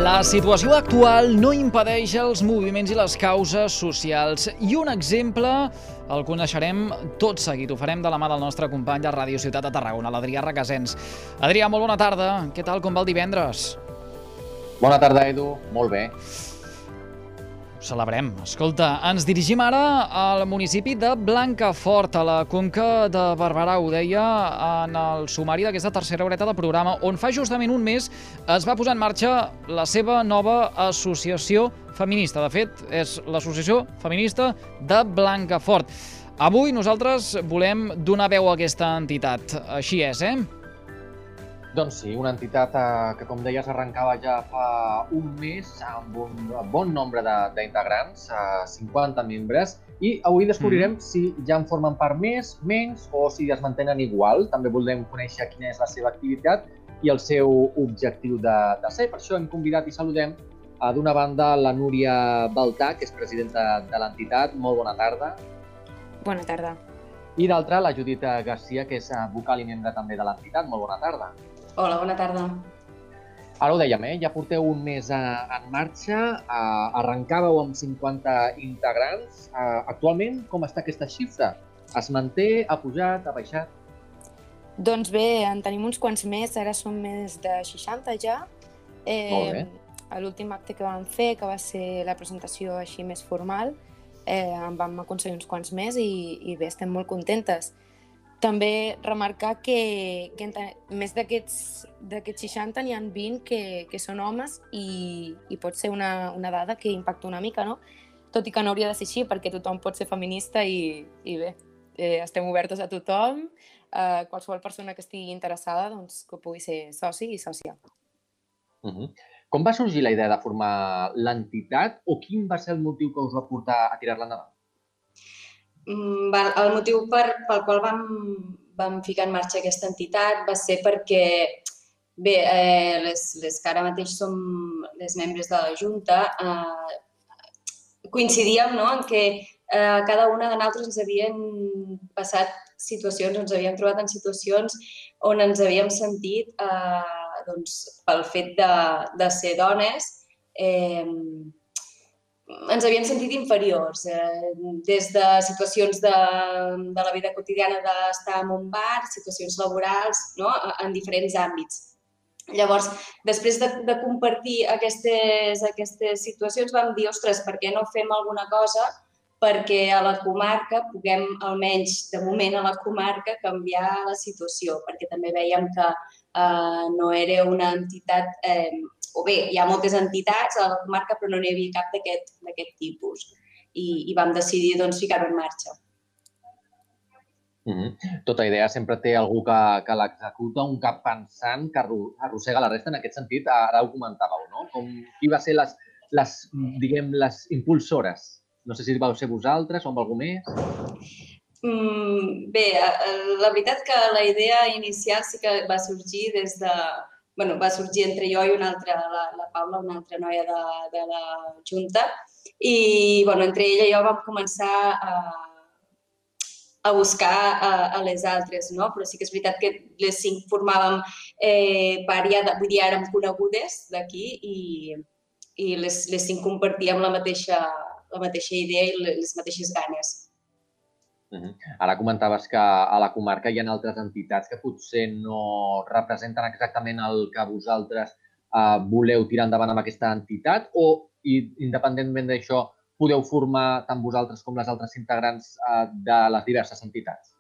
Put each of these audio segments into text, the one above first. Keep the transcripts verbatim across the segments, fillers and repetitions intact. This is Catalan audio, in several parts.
La situació actual no impedeix els moviments i les causes socials. I un exemple el coneixerem tot seguit. Ho farem de la mà del nostre company de Ràdio Ciutat de Tarragona, l'Adrià Requesens. Adrià, molt bona tarda. Què tal, com va el divendres? Bona tarda, Edu. Molt bé. Ho celebrem. Escolta, ens dirigim ara al municipi de Blancafort, a la Conca de Barberà. Ho deia en el sumari d'aquesta tercera horeta de programa, on fa justament un mes es va posar en marxa la seva nova associació feminista. De fet, és l'Associació Feminista de Blancafort. Avui nosaltres volem donar veu a aquesta entitat. Així és, eh? Doncs sí, una entitat eh, que, com deies, arrencava ja fa un mes amb un bon nombre d'integrants, eh, cinquanta membres, i avui descobrirem mm. si ja en formen part més, menys, o si es mantenen igual. També volem conèixer quina és la seva activitat i el seu objectiu de, de ser. Per això hem convidat i saludem eh, d'una banda la Núria Baltà, que és presidenta de l'entitat. Molt bona tarda. Bona tarda. I d'altra, la Judit Garcia, que és vocal i membre també de l'entitat. Molt bona tarda. Hola, bona tarda. Ara ho dèiem, eh? Ja porteu un mes en marxa, arrencàveu amb cinquanta integrants. Actualment, com està aquesta xifra? Es manté, ha pujat, ha baixat? Doncs bé, en tenim uns quants més, ara som més de seixanta ja. Eh, Molt bé. A l'últim acte que vam fer, que va ser la presentació així més formal, eh, en vam aconseguir uns quants més i, i bé, estem molt contentes. També remarcar que, que més d'aquests seixanta n'hi ha vint que, que són homes i, i pot ser una, una dada que impacta una mica, no? Tot i que no hauria de ser així perquè tothom pot ser feminista i, i bé, eh, estem obertes a tothom, eh, qualsevol persona que estigui interessada doncs, que pugui ser soci i sòcia. Uh-huh. Com va sorgir la idea de formar l'entitat o quin va ser el motiu que us va portar a tirar-la endavant? El motiu per, pel qual vam, vam ficar en marxa aquesta entitat va ser perquè, bé, eh, les, les que ara mateix som les membres de la Junta, eh, coincidíem, no?, en que eh, cada una de nosaltres ens havien passat situacions, ens havíem trobat en situacions on ens havíem sentit, eh, doncs, pel fet de, de ser dones, eh, ens havíem sentit inferiors, eh, des de situacions de, de la vida quotidiana d'estar en un bar, situacions laborals, no?, en diferents àmbits. Llavors, després de, de compartir aquestes, aquestes situacions, vam dir, ostres, per què no fem alguna cosa perquè a la comarca puguem, almenys de moment a la comarca, canviar la situació, perquè també veiem que eh, no era una entitat... Eh, o bé, hi ha moltes entitats a la comarca, però no n'hi havia cap d'aquest tipus. I, i vam decidir doncs, ficar-ho en marxa. Mm-hmm. Tota idea sempre té algú que, que l'executa, un cap pensant que arrossega la resta. En aquest sentit, ara ho comentàveu, no? Com, qui va ser les, les, diguem, les impulsores? No sé si vau ser vosaltres o amb algú més? Mm, bé, la veritat que la idea inicial sí que va sorgir des de... Bueno, va sorgir entre jo i una altra, la, la Paula, una altra noia de, de la Junta, i bueno, entre ella i jo vam començar a, a buscar a, a les altres, no? Però sí que és veritat que les cinc formàvem eh, part, ja, vull dir, érem conegudes d'aquí i, i les, les cinc compartíem la mateixa, la mateixa idea i les mateixes ganes. Ara comentaves que a la comarca hi ha altres entitats que potser no representen exactament el que vosaltres eh, voleu tirar endavant amb aquesta entitat o, i, independentment d'això, podeu formar tant vosaltres com les altres integrants eh, de les diverses entitats?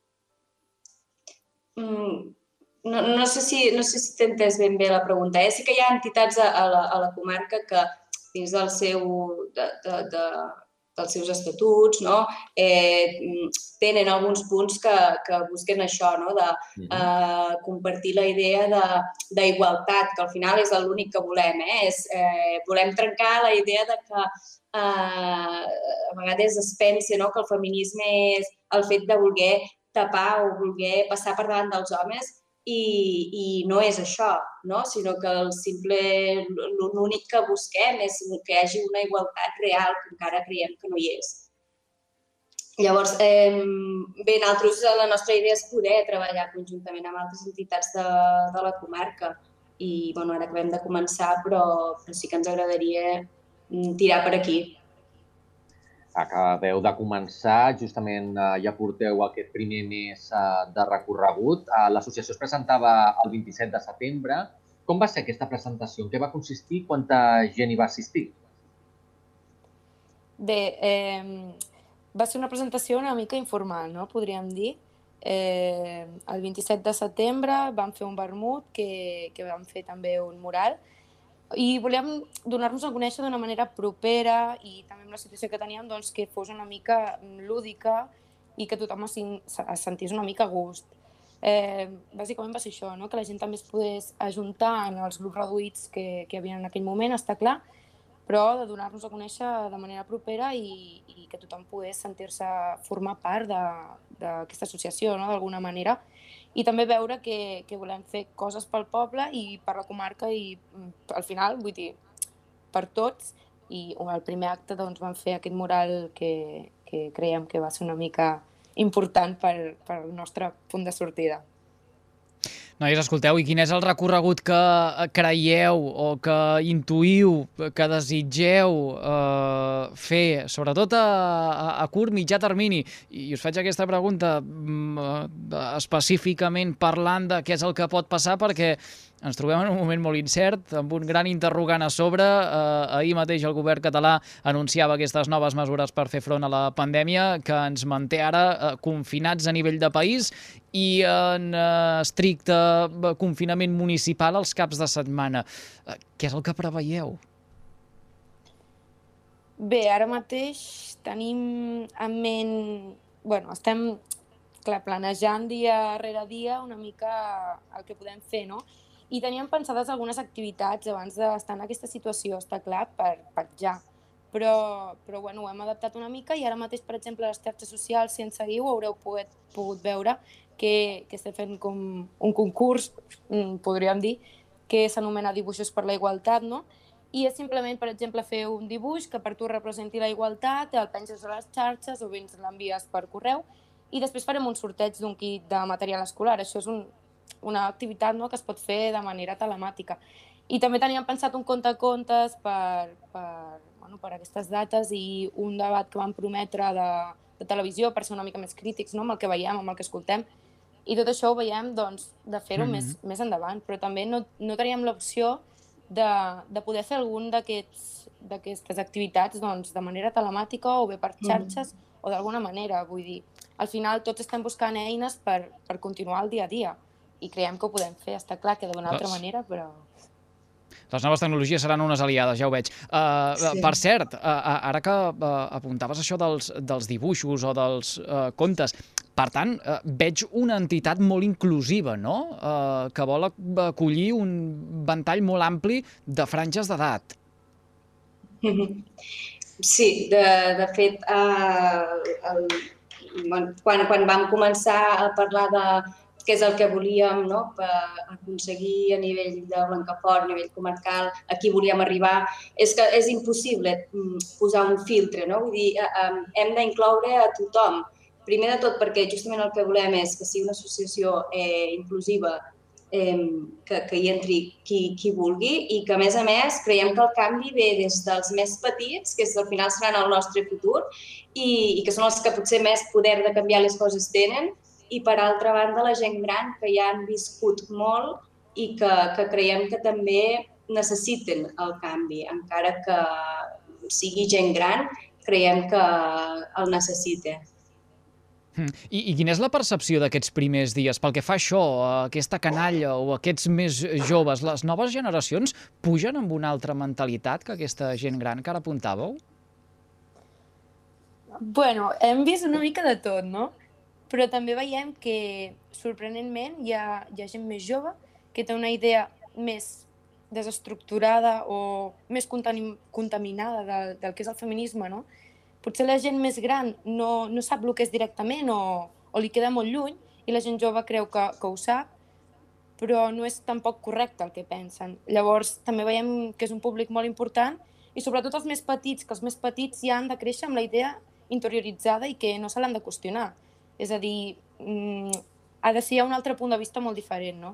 Mm, no, no sé si, no sé si t'he entès ben bé la pregunta. Eh? Sí que hi ha entitats a, a, la, a la comarca que dins del seu... De, de, de, dels seus estatuts, no? eh, tenen alguns punts que, que busquen això, no? De eh, compartir la idea d'igualtat, que al final és l'únic que volem. Eh? És, eh, volem trencar la idea de que eh, a vegades es pensa, no? Que el feminisme és el fet de voler tapar o voler passar per davant dels homes i, i no és això, no? Sinó que el simple, l'únic que busquem és que hi hagi una igualtat real, que encara creiem que no hi és. Llavors, eh, bé, nosaltres la nostra idea és poder treballar conjuntament amb altres entitats de, de la comarca. i bueno, ara acabem de començar, però, però sí que ens agradaria tirar per aquí. Acabeu de començar, justament ja porteu aquest primer mes de recorregut. L'associació es presentava el vint-i-set de setembre. Com va ser aquesta presentació? En què va consistir? Quanta gent hi va assistir? Bé, eh, va ser una presentació una mica informal, no? Podríem dir. Eh, el vint-i-set de setembre vam fer un vermut, que, que vam fer també un mural, i volíem donar-nos a conèixer d'una manera propera i també amb la situació que teníem doncs, que fos una mica lúdica i que tothom es, es sentís una mica a gust. Eh, bàsicament va ser això, no? Que la gent també es pogués ajuntar en els grups reduïts que, que hi havia en aquell moment, està clar, però de donar-nos a conèixer de manera propera i, i que tothom pogués sentir-se formar part d'aquesta associació, no? D'alguna manera. I també veure que, que volem fer coses pel poble i per la comarca i al final, vull dir, per tots. I al primer acte doncs, vam fer aquest mural que, que creiem que va ser una mica important per, per el nostre punt de sortida. Nois, escolteu, i quin és el recorregut que creieu o que intuïu, que desitgeu eh, fer, sobretot a, a curt, mitjà termini? I us faig aquesta pregunta mm, específicament parlant de què és el que pot passar, perquè ens trobem en un moment molt incert, amb un gran interrogant a sobre. Eh, ahir mateix el govern català anunciava aquestes noves mesures per fer front a la pandèmia, que ens manté ara eh, confinats a nivell de país i en eh, estricte confinament municipal els caps de setmana. Eh, què és el que preveieu? Bé, ara mateix tenim en ment... Bueno, estem clar, planejant dia rere dia una mica el que podem fer, no? I teníem pensades algunes activitats abans d'estar en aquesta situació, està clar, per, per ja. Però, però bueno, ho hem adaptat una mica i ara mateix, per exemple, a les xarxes socials, si ens seguiu, haureu pogut, pogut veure que, que estem fent com un concurs, podríem dir, que s'anomena Dibuixos per la Igualtat, no? I és simplement, per exemple, fer un dibuix que per tu representi la igualtat, el penges a les xarxes o bé ens l'envies per correu i després farem un sorteig d'un kit de material escolar. Això és un, una activitat, no?, que es pot fer de manera telemàtica. I també teníem pensat un contacontes per, per, bueno, per aquestes dates i un debat que vam prometre de, de televisió per ser una mica més crítics, no?, amb el que veiem, amb el que escoltem. I tot això ho veiem doncs, de fer-ho mm-hmm. més, més endavant, però també no, no teníem l'opció de, de poder fer algun d'aquestes activitats doncs, de manera telemàtica o bé per xarxes mm-hmm. o d'alguna manera. Vull dir, al final tots estem buscant eines per, per continuar el dia a dia i creiem que ho podem fer. Està clar que d'una altra manera, però... Les noves tecnologies seran unes aliades, ja ho veig. Uh, sí. Per cert, uh, ara que uh, apuntaves això dels, dels dibuixos o dels uh, contes, per tant, uh, veig una entitat molt inclusiva, no? Uh, que vol acollir un ventall molt ampli de franges d'edat. Sí, de, de fet, uh, el, quan, quan vam començar a parlar de què és el que volíem, no?, per aconseguir a nivell de Blancafort, a nivell comarcal, a qui volíem arribar, és que és impossible posar un filtre, no? Vull dir, hem d'incloure a tothom. Primer de tot perquè justament el que volem és que sigui una associació eh, inclusiva, eh, que, que hi entri qui, qui vulgui i que, a més a més, creiem que el canvi ve des dels més petits, que al final seran el nostre futur, i, i que són els que potser més poder de canviar les coses tenen, i per altra banda la gent gran que ja han viscut molt i que, que creiem que també necessiten el canvi, encara que sigui gent gran, creiem que el necessita. I, I quina és la percepció d'aquests primers dies? Pel que fa a això, a aquesta canalla o aquests més joves, les noves generacions pugen amb una altra mentalitat que aquesta gent gran que ara apuntàveu? Bueno, hem vist una mica de tot, no? Però també veiem que, sorprenentment, hi ha, hi ha gent més jove que té una idea més desestructurada o més contaminada del, del que és el feminisme, no? Potser la gent més gran no, no sap el que és directament o, o li queda molt lluny i la gent jove creu que, que ho sap, però no és tampoc correcte el que pensen. Llavors, també veiem que és un públic molt important i sobretot els més petits, que els més petits ja han de créixer amb la idea interioritzada i que no se l'han de qüestionar. És a dir, ha de ser un altre punt de vista molt diferent, no?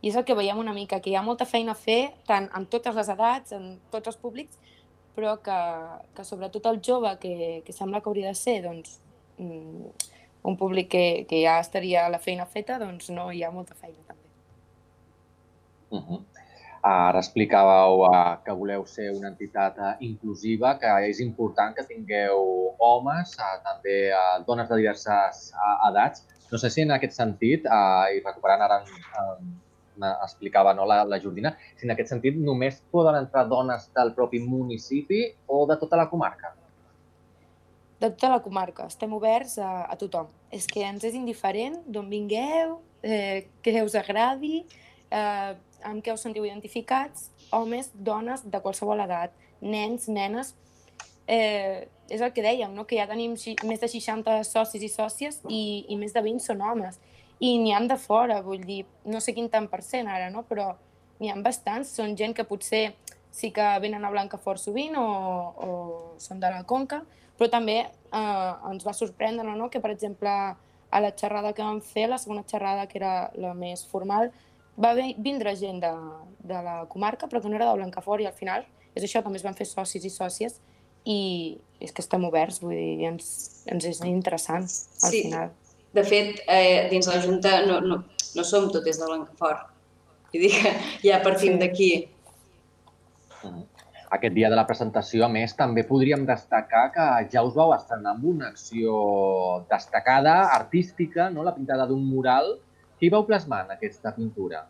I és el que veiem una mica, que hi ha molta feina a fer, tant en totes les edats, en tots els públics, però que, que sobretot el jove, que, que sembla que hauria de ser doncs, un públic que, que ja estaria la feina feta, doncs no hi ha molta feina també. Uh -huh. Ara explicàveu uh, que voleu ser una entitat uh, inclusiva, que és important que tingueu homes, uh, també uh, dones de diverses uh, edats. No sé si en aquest sentit, uh, i recuperant ara uh, explicava no, la, la Jordina, si en aquest sentit només poden entrar dones del propi municipi o de tota la comarca? De tota la comarca, estem oberts a, a tothom. És que ens és indiferent d'on vingueu, eh, què us agradi, eh, amb què us sentiu identificats, homes, dones, de qualsevol edat, nens, nenes. Eh, és el que dèiem, no? Que ja tenim més de seixanta socis i sòcies i, i més de vint són homes. I n'hi han de fora, vull dir, no sé quin tant per cent ara, no? Però n'hi ha bastants, són gent que potser sí que venen a Blancafort sovint o, o són de la Conca, però també eh, ens va sorprendre, no? Que, per exemple, a la xerrada que vam fer, la segona xerrada, que era la més formal, va vindre gent de, de la comarca, però que no era de Blancafort, i al final és això, també es van fer socis i sòcies, i és que estem oberts, vull dir, ens, ens és interessant, al sí. final. De fet, eh, dins la Junta no, no, no som totes de Blancafort. Vull dir que ja partim sí. d'aquí. Mm. Aquest dia de la presentació, a més, també podríem destacar que ja us vau estrenar amb una acció destacada, artística, no? La pintada d'un mural. Què hi vau plasmar en aquesta pintura?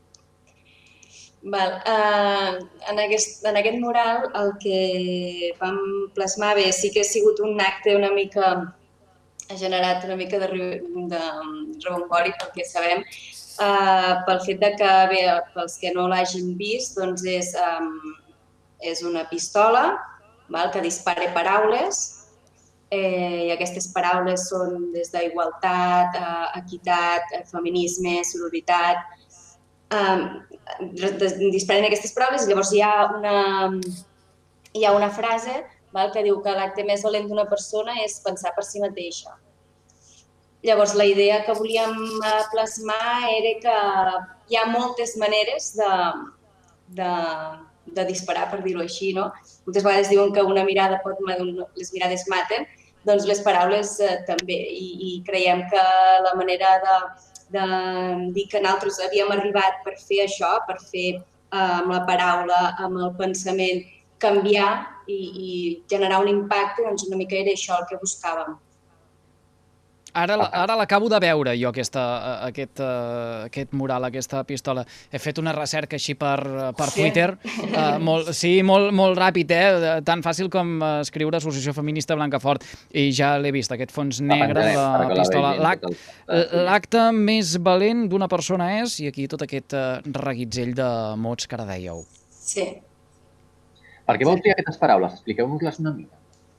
Val. Uh, en, aquest, en aquest mural el que vam plasmar, bé, sí que ha sigut un acte una mica, ha generat una mica de, de rebombori, pel que sabem, uh, pel fet de que, bé, pels que no l'hagin vist, doncs és, um, és una pistola, val, que dispara paraules, eh, i aquestes paraules són des d'igualtat, uh, equitat, feminisme, sororitat. Um, disparen aquestes paraules i llavors hi ha una, hi ha una frase, val, que diu que l'acte més valent d'una persona és pensar per si mateixa. Llavors, la idea que volíem plasmar era que hi ha moltes maneres de, de, de disparar, per dir-ho així, no? Moltes vegades diuen que una mirada pot, les mirades maten, doncs les paraules eh, també, i, i creiem que la manera de de dir que nosaltres havíem arribat per fer això, per fer eh, amb la paraula, amb el pensament, canviar i, i generar un impacte, doncs una mica era això el que buscàvem. Ara, ara l'acabo de veure jo, aquesta, aquest, aquest mural, aquesta pistola. He fet una recerca així per, per sí. Twitter, uh, molt, sí, molt, molt ràpid, eh? Tan fàcil com escriure Associació Feminista Blancafort, i ja l'he vist, aquest fons negre de la pistola. L'acte més valent d'una persona és, i aquí tot aquest reguitzell de mots que ara dèieu. Sí. Per què vau triar aquestes paraules? Expliqueu-nos-les una mica.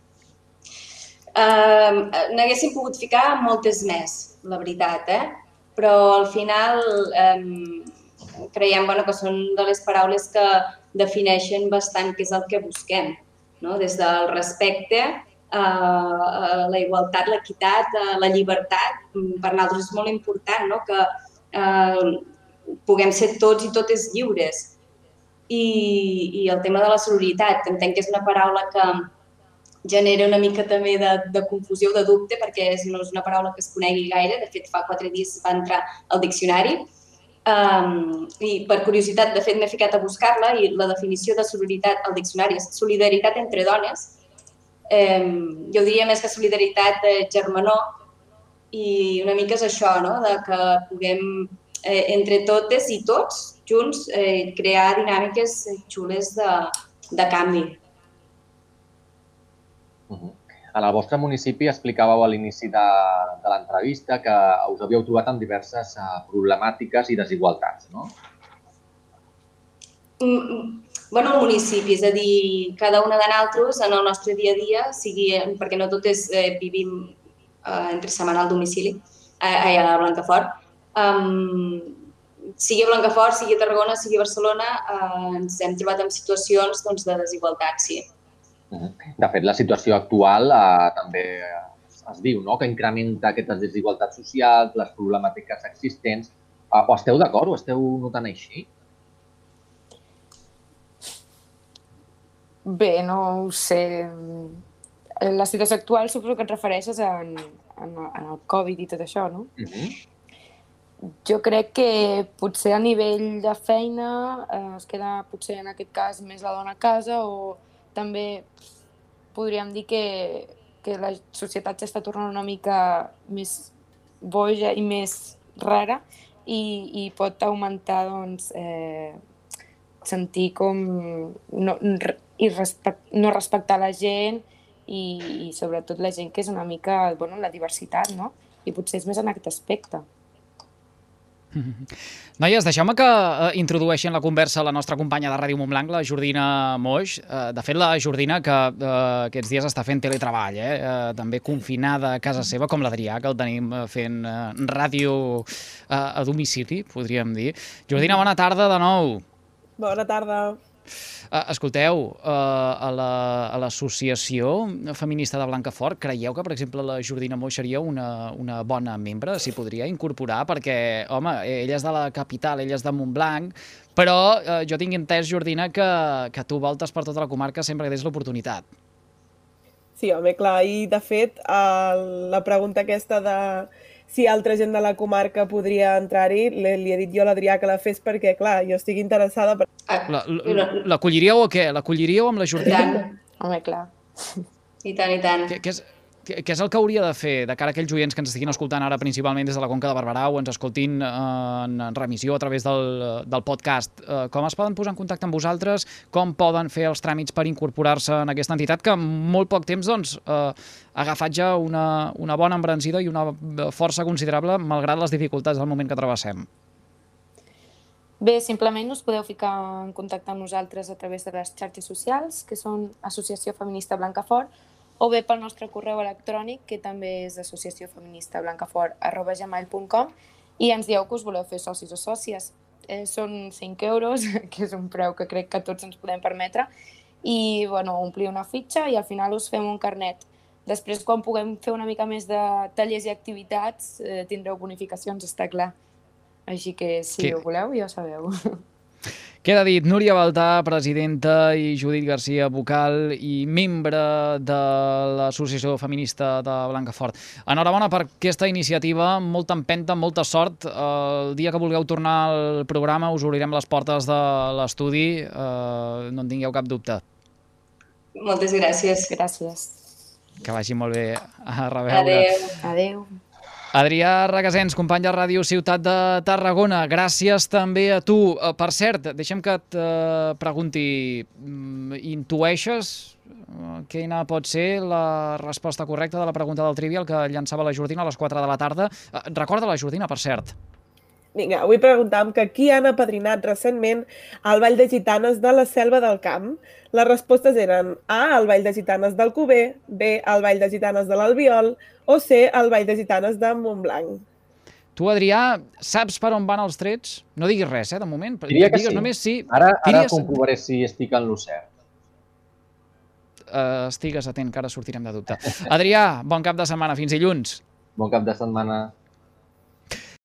Uh, N'haguéssim pogut ficar moltes més, la veritat, eh? Però al final um, creiem bueno, que són de les paraules que defineixen bastant què és el que busquem, no? Des del respecte, uh, la igualtat, l'equitat, uh, la llibertat. Per nosaltres és molt important, no? Que uh, puguem ser tots i totes lliures. I, i el tema de la sororitat, entenc que és una paraula que genera una mica també de, de confusió, de dubte, perquè és, no és una paraula que es conegui gaire. De fet, fa quatre dies va entrar al diccionari. Um, I per curiositat, de fet, m'he ficat a buscar-la i la definició de sororitat al diccionari és solidaritat entre dones. Um, jo diria més que solidaritat de germanor, i una mica és això, no? De que puguem, eh, entre totes i tots, junts, eh, crear dinàmiques xules de, de canvi. En el vostre municipi explicàveu a l'inici de, de l'entrevista que us havíeu trobat amb diverses uh, problemàtiques i desigualtats, no? Mm, bueno, el municipi, és a dir, cada una de nosaltres en el nostre dia a dia, sigui, perquè no totes eh, vivim eh, entre setmana al domicili, eh, a Blancafort, um, sigui a Blancafort, sigui a Tarragona, sigui a Barcelona, eh, ens hem trobat en situacions doncs, de desigualtat, sí. De fet, la situació actual eh, també es diu, no? Que incrementa aquestes desigualtats socials, les problemàtiques existents. O esteu d'acord? Ho esteu notant així? Bé, no ho sé. La situació actual suposo que et refereixes en, en, en el Covid i tot això, no? Uh-huh. Jo crec que potser a nivell de feina eh, es queda potser en aquest cas més la dona a casa, o també podríem dir que, que la societat s'està tornant una mica més boja i més rara i, i pot augmentar doncs, eh, sentir com no, i respect, no respectar la gent i, i sobretot la gent que és una mica, bueno, la diversitat, no? I potser és més en aquest aspecte. Noies, deixeu-me que eh, introdueixi en la conversa la nostra companya de Ràdio Montblanc, la Jordina Moix. Eh, de fet, la Jordina, que eh, aquests dies està fent teletreball, eh, eh, també confinada a casa seva, com l'Adrià, que el tenim fent eh, ràdio eh, a domicili, podríem dir. Jordina, bona tarda de nou. Bona tarda. Uh, escolteu, uh, a l'Associació la, Feminista de Blancafort, creieu que, per exemple, la Jordina Moix seria una, una bona membre? S'hi podria incorporar? Perquè, home, ella és de la capital, ella és de Montblanc, però uh, jo tinc entès, Jordina, que, que tu voltes per tota la comarca sempre que tens l'oportunitat. Sí, home, clar, i de fet, uh, la pregunta aquesta de si altra gent de la comarca podria entrar-hi, li, li he dit jo a l'Adrià que la fes perquè, clar, jo estic interessada. Per... L'acolliríeu o què? L'acolliríeu amb la Jordina? I tant. Home, clar. I tant, i tant. Què, què, és, què, què és el que hauria de fer de cara a aquells oients que ens estiguin escoltant ara principalment des de la Conca de Barberà o ens escoltin en remissió a través del, del podcast? Com es poden posar en contacte amb vosaltres? Com poden fer els tràmits per incorporar-se en aquesta entitat que en molt poc temps doncs, eh, ha agafat ja una, una bona embranzida i una força considerable malgrat les dificultats del moment que travessem? Bé, simplement us podeu ficar en contacte amb nosaltres a través de les xarxes socials, que són Associació Feminista Blancafort, o bé pel nostre correu electrònic, que també és associaciofeministablancafort arroba gmail punt com, i ens dieu que us voleu fer socis o sòcies. Eh, són cinc euros, que és un preu que crec que tots ens podem permetre, i bueno, omplir una fitxa i al final us fem un carnet. Després, quan puguem fer una mica més de tallers i activitats, eh, tindreu bonificacions, està clar. Així que, si que... ho voleu, ja ho sabeu. Queda dit, Núria Baltà, presidenta, i Judit Garcia, vocal i membre de l'Associació Feminista de Blancafort. Enhorabona per aquesta iniciativa, molta empenta, molta sort. El dia que vulgueu tornar al programa us obrirem les portes de l'estudi, eh, no en tingueu cap dubte. Moltes gràcies. Gràcies. Que vagi molt bé. A reveure. Adéu. Adéu. Adrià Regasens, company de Ràdio Ciutat de Tarragona, gràcies també a tu. Per cert, deixa'm que et pregunti, intueixes quina pot ser la resposta correcta de la pregunta del Trivial que llançava la Jordina a les quatre de la tarda? Recorda la Jordina, per cert. Vinga, avui preguntàvem que qui han apadrinat recentment el Ball de Gitanes de la Selva del Camp. Les respostes eren A, el Ball de Gitanes d'Alcover, B, el Ball de Gitanes de l'Albiol o C, el Ball de Gitanes de Montblanc. Tu, Adrià, saps per on van els trets? No diguis res, eh, de moment. Diria que digues sí. Només sí. Ara, ara Diries... comprovaré si estic en lo cert. Uh, estigues atent, que ara sortirem de dubte. Adrià, bon cap de setmana. Fins dilluns. Bon cap de setmana.